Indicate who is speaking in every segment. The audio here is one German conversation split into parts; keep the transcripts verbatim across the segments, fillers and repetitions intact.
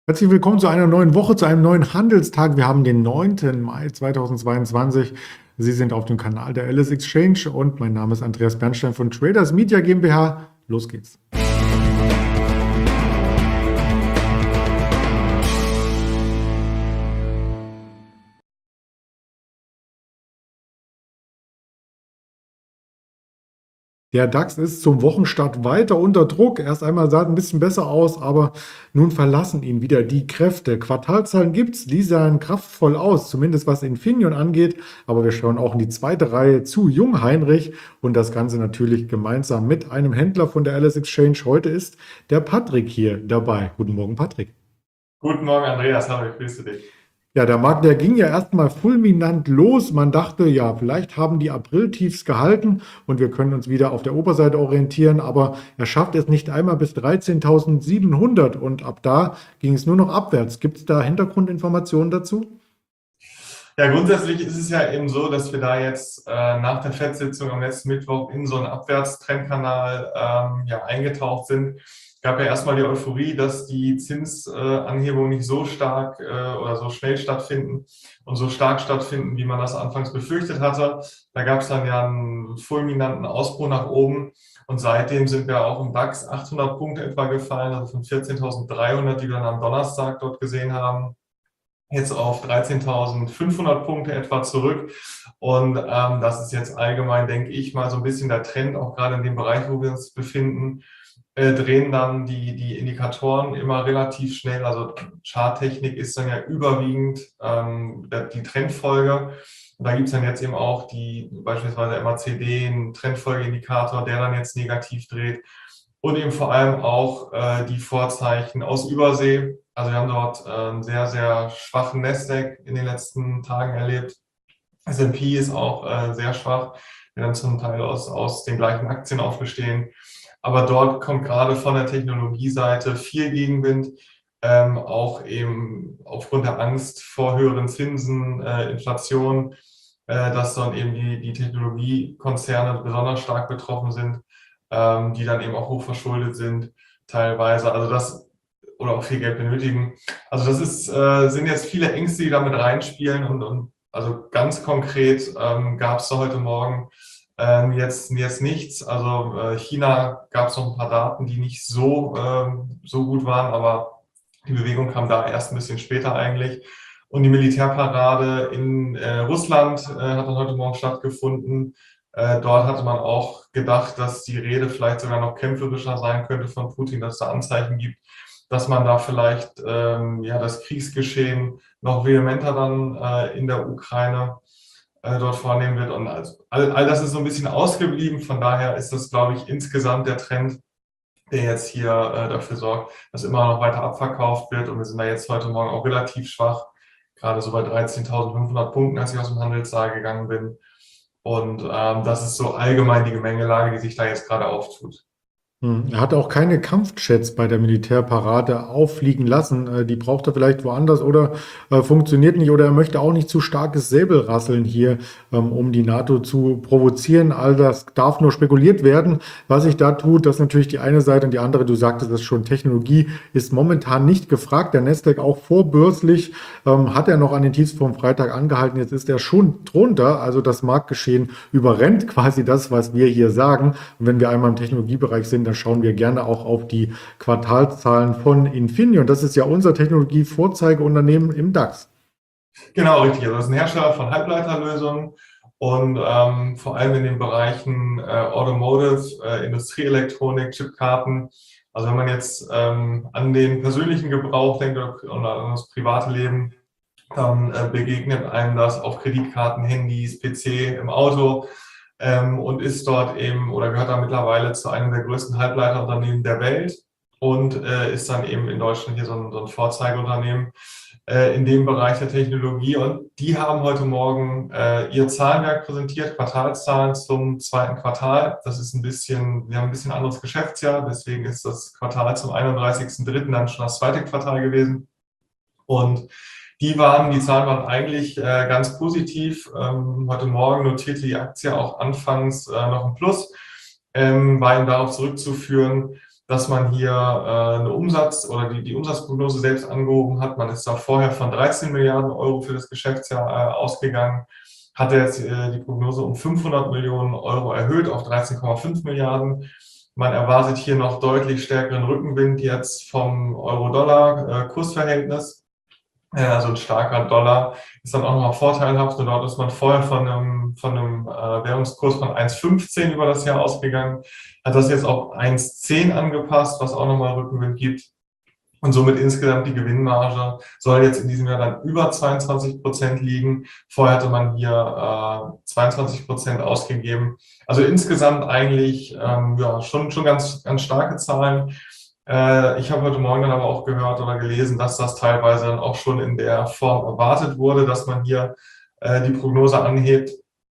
Speaker 1: Herzlich willkommen zu einer neuen Woche, zu einem neuen Handelstag. Wir haben den neunten Mai zweitausendzweiundzwanzig. Sie sind auf dem Kanal der Alice Exchange und mein Name ist Andreas Bernstein von Traders Media GmbH. Los geht's. Der DAX ist zum Wochenstart weiter unter Druck. Erst einmal sah es ein bisschen besser aus, aber nun verlassen ihn wieder die Kräfte. Quartalzahlen gibt's, die sahen kraftvoll aus, zumindest was Infineon angeht. Aber wir schauen auch in die zweite Reihe zu Jungheinrich und das Ganze natürlich gemeinsam mit einem Händler von der Alice Exchange. Heute ist der Patrick hier dabei. Guten Morgen, Patrick.
Speaker 2: Guten Morgen, Andreas. Hallo, ich grüße dich.
Speaker 1: Ja, der Markt, der ging ja erstmal fulminant los. Man dachte, ja, vielleicht haben die Apriltiefs gehalten und wir können uns wieder auf der Oberseite orientieren, aber er schafft es nicht einmal bis dreizehntausendsiebenhundert und ab da ging es nur noch abwärts. Gibt es da Hintergrundinformationen dazu?
Speaker 2: Ja, grundsätzlich ist es ja eben so, dass wir da jetzt äh, nach der FED-Sitzung am letzten Mittwoch in so einen Abwärtstrendkanal ähm, ja, eingetaucht sind. Es gab ja erstmal die Euphorie, dass die Zinsanhebungen nicht so stark äh, oder so schnell stattfinden und so stark stattfinden, wie man das anfangs befürchtet hatte. Da gab es dann ja einen fulminanten Ausbruch nach oben und seitdem sind wir auch im DAX achthundert Punkte etwa gefallen, also von vierzehntausenddreihundert, die wir dann am Donnerstag dort gesehen haben, jetzt auf dreizehntausendfünfhundert Punkte etwa zurück. Und ähm, das ist jetzt allgemein, denke ich, mal so ein bisschen der Trend, auch gerade in dem Bereich, wo wir uns befinden, äh, drehen dann die, die Indikatoren immer relativ schnell. Also Charttechnik ist dann ja überwiegend ähm, die Trendfolge. Und da gibt es dann jetzt eben auch die beispielsweise M A C D, einen Trendfolgeindikator, der dann jetzt negativ dreht. Und eben vor allem auch äh, die Vorzeichen aus Übersee. Also wir haben dort äh, einen sehr, sehr schwachen Nasdaq in den letzten Tagen erlebt. S und P ist auch äh, sehr schwach, die dann zum Teil aus, aus den gleichen Aktien auch bestehen. Aber dort kommt gerade von der Technologieseite viel Gegenwind, ähm, auch eben aufgrund der Angst vor höheren Zinsen, äh, Inflation, äh, dass dann eben die, die Technologiekonzerne besonders stark betroffen sind, ähm, die dann eben auch hochverschuldet sind teilweise. Also das oder auch viel Geld benötigen. Also das ist, äh, sind jetzt viele Ängste, die damit reinspielen und, und also ganz konkret ähm, gab es da heute Morgen ähm, jetzt, jetzt nichts. Also äh, China gab es noch ein paar Daten, die nicht so, ähm, so gut waren, aber die Bewegung kam da erst ein bisschen später eigentlich. Und die Militärparade in äh, Russland äh, hat dann heute Morgen stattgefunden. Äh, dort hatte man auch gedacht, dass die Rede vielleicht sogar noch kämpferischer sein könnte von Putin, dass es da Anzeichen gibt, dass man da vielleicht ähm, ja, das Kriegsgeschehen noch vehementer dann äh, in der Ukraine äh, dort vornehmen wird. Und also, all, all das ist so ein bisschen ausgeblieben. Von daher ist das, glaube ich, insgesamt der Trend, der jetzt hier äh, dafür sorgt, dass immer noch weiter abverkauft wird. Und wir sind da jetzt heute Morgen auch relativ schwach, gerade so bei dreizehntausendfünfhundert Punkten, als ich aus dem Handelssaal gegangen bin. Und ähm, das ist so allgemein die Gemengelage, die sich da jetzt gerade auftut.
Speaker 1: Hm, Er hat auch keine Kampfjets bei der Militärparade auffliegen lassen. Äh, Die braucht er vielleicht woanders oder äh, funktioniert nicht oder er möchte auch nicht zu starkes Säbelrasseln hier, ähm, um die NATO zu provozieren. All das darf nur spekuliert werden. Was sich da tut, das ist natürlich die eine Seite und die andere, du sagtest es schon, Technologie ist momentan nicht gefragt. Der Nasdaq auch vorbörslich ähm, hat er noch an den Tiefs vom Freitag angehalten. Jetzt ist er schon drunter. Also das Marktgeschehen überrennt quasi das, was wir hier sagen. Und wenn wir einmal im Technologiebereich sind, dann schauen wir gerne auch auf die Quartalszahlen von Infineon. Das ist ja unser Technologie-Vorzeigeunternehmen im DAX.
Speaker 2: Genau, richtig. Also das ist ein Hersteller von Halbleiterlösungen und ähm, vor allem in den Bereichen äh, Automotive, äh, Industrieelektronik, Chipkarten. Also wenn man jetzt ähm, an den persönlichen Gebrauch denkt oder, oder an das private Leben, dann äh, begegnet einem das auf Kreditkarten, Handys, P C, im Auto ähm, und ist dort eben oder gehört da mittlerweile zu einem der größten Halbleiterunternehmen der Welt und äh, ist dann eben in Deutschland hier so ein, so ein Vorzeigeunternehmen äh, in dem Bereich der Technologie. Und die haben heute Morgen äh, ihr Zahlenwerk präsentiert, Quartalszahlen zum zweiten Quartal. Das ist ein bisschen, wir haben ein bisschen anderes Geschäftsjahr, deswegen ist das Quartal zum einunddreißigsten dritten dann schon das zweite Quartal gewesen. Und die waren, die Zahlen waren eigentlich äh, ganz positiv. Ähm, heute Morgen notierte die Aktie auch anfangs äh, noch ein Plus, ähm, war eben darauf zurückzuführen, dass man hier äh, eine Umsatz oder die, die Umsatzprognose selbst angehoben hat. Man ist da vorher von dreizehn Milliarden Euro für das Geschäftsjahr äh, ausgegangen, hat jetzt äh, die Prognose um fünfhundert Millionen Euro erhöht auf dreizehn Komma fünf Milliarden. Man erwartet hier noch deutlich stärkeren Rückenwind jetzt vom Euro-Dollar-Kursverhältnis. Also ein starker Dollar ist dann auch nochmal vorteilhaft. Und dort ist man vorher von einem, von einem äh, Währungskurs von eins Komma fünfzehn über das Jahr ausgegangen, hat das jetzt auf eins Komma zehn angepasst, was auch nochmal Rückenwind gibt. Und somit insgesamt die Gewinnmarge soll jetzt in diesem Jahr dann über zweiundzwanzig Prozent liegen. Vorher hatte man hier äh, zweiundzwanzig Prozent ausgegeben. Also insgesamt eigentlich ähm, ja schon, schon ganz, ganz starke Zahlen. Äh, ich habe heute Morgen dann aber auch gehört oder gelesen, dass das teilweise dann auch schon in der Form erwartet wurde, dass man hier äh, die Prognose anhebt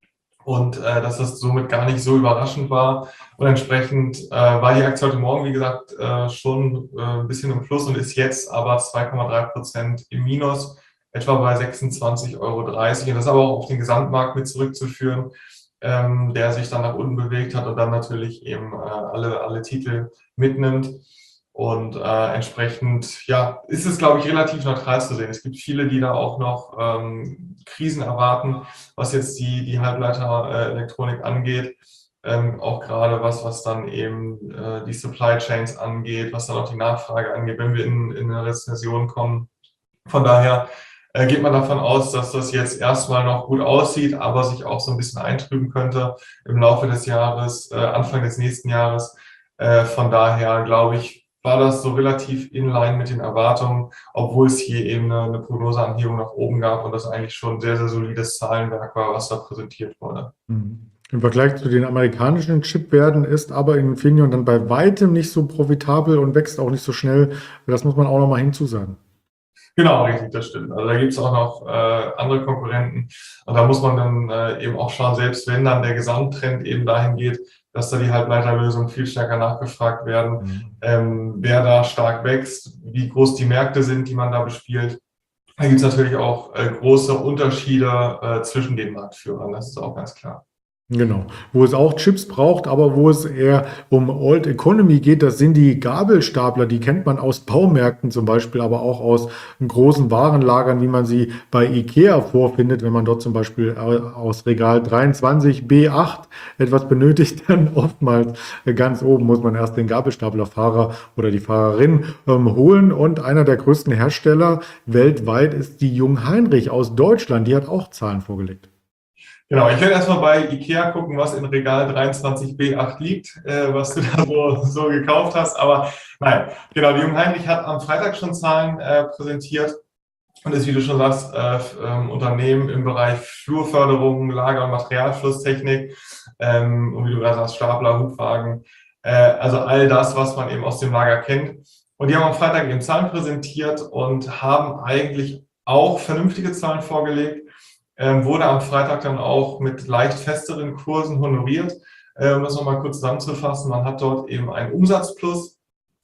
Speaker 2: und äh, dass das somit gar nicht so überraschend war. Und entsprechend äh, war die Aktie heute Morgen, wie gesagt, äh, schon äh, ein bisschen im Plus und ist jetzt aber zwei Komma drei Prozent im Minus, etwa bei sechsundzwanzig Euro dreißig. Und das ist aber auch auf den Gesamtmarkt mit zurückzuführen, ähm, der sich dann nach unten bewegt hat und dann natürlich eben äh, alle, alle Titel mitnimmt. Und äh, entsprechend, ja, ist es, glaube ich, relativ neutral zu sehen. Es gibt viele, die da auch noch ähm, Krisen erwarten, was jetzt die, die Halbleiterelektronik angeht. Ähm, auch gerade was, was dann eben äh, die Supply Chains angeht, was dann auch die Nachfrage angeht, wenn wir in, in eine Rezession kommen. Von daher äh, geht man davon aus, dass das jetzt erstmal noch gut aussieht, aber sich auch so ein bisschen eintrüben könnte im Laufe des Jahres, äh, Anfang des nächsten Jahres. Äh, von daher, glaube ich, war das so relativ in line mit den Erwartungen, obwohl es hier eben eine, eine Prognoseanhebung nach oben gab und das eigentlich schon ein sehr, sehr solides Zahlenwerk war, was da präsentiert wurde.
Speaker 1: Mhm. Im Vergleich zu den amerikanischen Chipwerten ist aber Infineon dann bei weitem nicht so profitabel und wächst auch nicht so schnell. Das muss man auch noch mal hinzusagen.
Speaker 2: Genau, richtig, das stimmt. Also da gibt es auch noch äh, andere Konkurrenten. Und da muss man dann äh, eben auch schauen, selbst wenn dann der Gesamttrend eben dahin geht, dass da die Halbleiterlösungen viel stärker nachgefragt werden,
Speaker 1: Mhm.
Speaker 2: ähm, wer da stark wächst, wie groß die Märkte sind, die man da bespielt. Da gibt es natürlich auch äh, große Unterschiede äh, zwischen den Marktführern, das ist auch ganz klar.
Speaker 1: Genau. Wo es auch Chips braucht, aber wo es eher um Old Economy geht, das sind die Gabelstapler. Die kennt man aus Baumärkten zum Beispiel, aber auch aus großen Warenlagern, wie man sie bei IKEA vorfindet. Wenn man dort zum Beispiel aus Regal dreiundzwanzig B acht etwas benötigt, dann oftmals ganz oben muss man erst den Gabelstaplerfahrer oder die Fahrerin ähm, holen. Und einer der größten Hersteller weltweit ist die Jungheinrich aus Deutschland. Die hat auch Zahlen vorgelegt.
Speaker 2: Genau, ich werde erstmal bei IKEA gucken, was in Regal dreiundzwanzig B acht liegt, äh, was du da so, so gekauft hast. Aber nein, genau, die Jungheinrich hat am Freitag schon Zahlen äh, präsentiert und ist, wie du schon sagst, äh, ähm, Unternehmen im Bereich Flurförderung, Lager- und Materialflusstechnik ähm, und wie du gerade sagst, Stapler, Hubwagen, äh, also all das, was man eben aus dem Lager kennt. Und die haben am Freitag eben Zahlen präsentiert und haben eigentlich auch vernünftige Zahlen vorgelegt. Ähm, wurde am Freitag dann auch mit leicht festeren Kursen honoriert. Äh, um das nochmal kurz zusammenzufassen, man hat dort eben einen Umsatzplus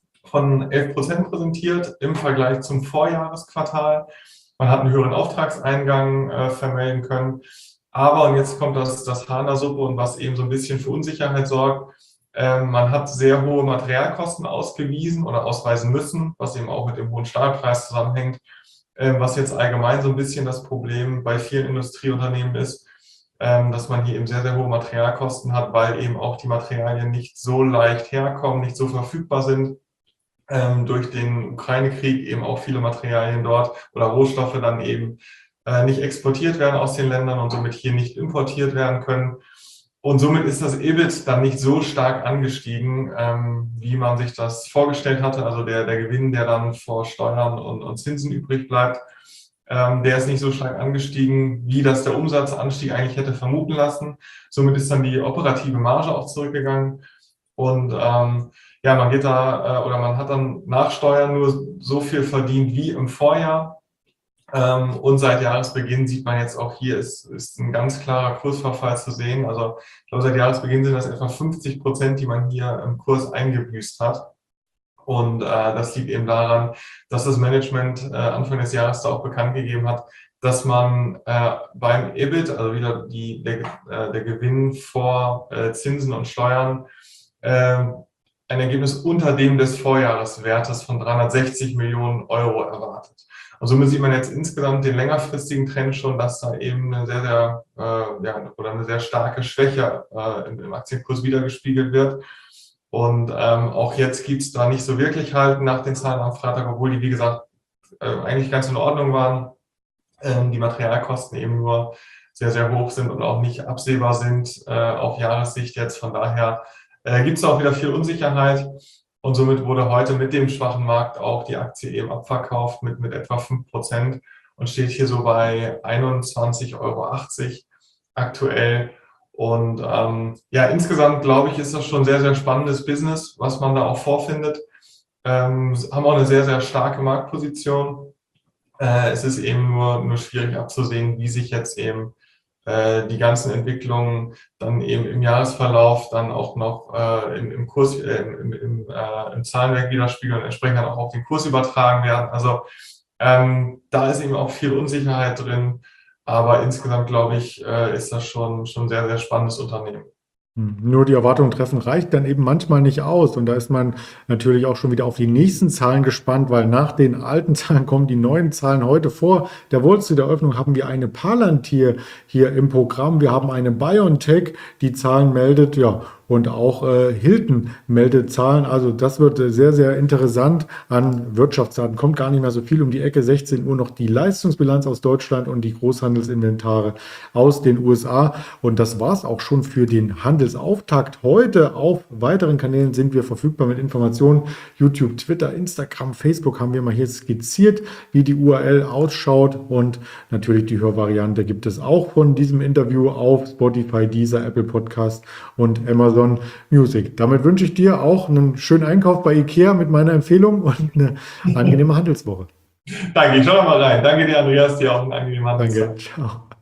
Speaker 2: von elf Prozent präsentiert im Vergleich zum Vorjahresquartal. Man hat einen höheren Auftragseingang äh, vermelden können. Aber, und jetzt kommt das, das Haar in der Suppe und was eben so ein bisschen für Unsicherheit sorgt, äh, man hat sehr hohe Materialkosten ausgewiesen oder ausweisen müssen, was eben auch mit dem hohen Stahlpreis zusammenhängt. Was jetzt allgemein so ein bisschen das Problem bei vielen Industrieunternehmen ist, dass man hier eben sehr, sehr hohe Materialkosten hat, weil eben auch die Materialien nicht so leicht herkommen, nicht so verfügbar sind. Durch den Ukraine-Krieg eben auch viele Materialien dort oder Rohstoffe dann eben nicht exportiert werden aus den Ländern und somit hier nicht importiert werden können. Und somit ist das E B I T dann nicht so stark angestiegen, ähm, wie man sich das vorgestellt hatte. Also der, der Gewinn, der dann vor Steuern und, und Zinsen übrig bleibt, ähm, der ist nicht so stark angestiegen, wie das der Umsatzanstieg eigentlich hätte vermuten lassen. Somit ist dann die operative Marge auch zurückgegangen. Und ähm, ja, man geht da äh, oder man hat dann nach Steuern nur so viel verdient wie im Vorjahr. Und seit Jahresbeginn sieht man jetzt auch hier, ist, ist ein ganz klarer Kursverfall zu sehen. Also ich glaube, seit Jahresbeginn sind das etwa fünfzig Prozent, die man hier im Kurs eingebüßt hat. Und äh, das liegt eben daran, dass das Management äh, Anfang des Jahres da auch bekannt gegeben hat, dass man äh, beim E B I T, also wieder die, der, äh, der Gewinn vor äh, Zinsen und Steuern, äh, ein Ergebnis unter dem des Vorjahreswertes von dreihundertsechzig Millionen Euro erwartet. Und somit sieht man jetzt insgesamt den längerfristigen Trend schon, dass da eben eine sehr, sehr, äh, ja, oder eine sehr starke Schwäche äh, im, im Aktienkurs wiedergespiegelt wird. Und ähm, auch jetzt gibt es da nicht so wirklich Halt nach den Zahlen am Freitag, obwohl die, wie gesagt, äh, eigentlich ganz in Ordnung waren. Ähm, die Materialkosten eben nur sehr, sehr hoch sind und auch nicht absehbar sind äh, auf Jahressicht jetzt. Von daher äh, gibt es auch wieder viel Unsicherheit. Und somit wurde heute mit dem schwachen Markt auch die Aktie eben abverkauft mit, mit etwa fünf Prozent und steht hier so bei einundzwanzig Euro achtzig aktuell. Und ähm, ja, insgesamt glaube ich, ist das schon ein sehr, sehr spannendes Business, was man da auch vorfindet. Ähm, haben auch eine sehr, sehr starke Marktposition. Äh, es ist eben nur, nur schwierig abzusehen, wie sich jetzt eben äh, die ganzen Entwicklungen dann eben im Jahresverlauf dann auch noch äh, im, im Kurs, äh, im, im, äh, im Zahlenwerk widerspiegeln und entsprechend dann auch auf den Kurs übertragen werden. Also ähm, da ist eben auch viel Unsicherheit drin, aber insgesamt glaube ich, äh, ist das schon schon ein sehr, sehr spannendes Unternehmen.
Speaker 1: Hm, Nur die Erwartungen treffen reicht dann eben manchmal nicht aus. Und da ist man natürlich auch schon wieder auf die nächsten Zahlen gespannt, weil nach den alten Zahlen kommen die neuen Zahlen heute vor. Der Wall Street Eröffnung haben wir eine Palantir hier im Programm. Wir haben eine BioNTech, die Zahlen meldet, ja. Und auch äh, Hilton meldet Zahlen. Also das wird äh, sehr, sehr interessant an Wirtschaftsdaten. Kommt gar nicht mehr so viel um die Ecke. sechzehn Uhr noch die Leistungsbilanz aus Deutschland und die Großhandelsinventare aus den U S A. Und das war's auch schon für den Handelsauftakt. Heute auf weiteren Kanälen sind wir verfügbar mit Informationen. YouTube, Twitter, Instagram, Facebook haben wir mal hier skizziert, wie die U R L ausschaut. Und natürlich die Hörvariante gibt es auch von diesem Interview auf Spotify, Deezer, Apple Podcast und Amazon Music. Damit wünsche ich dir auch einen schönen Einkauf bei IKEA mit meiner Empfehlung und eine angenehme Handelswoche.
Speaker 2: Danke, ich schau noch mal rein. Danke dir, Andreas, dir auch einen angenehmen Handelstag.
Speaker 1: Danke, ciao.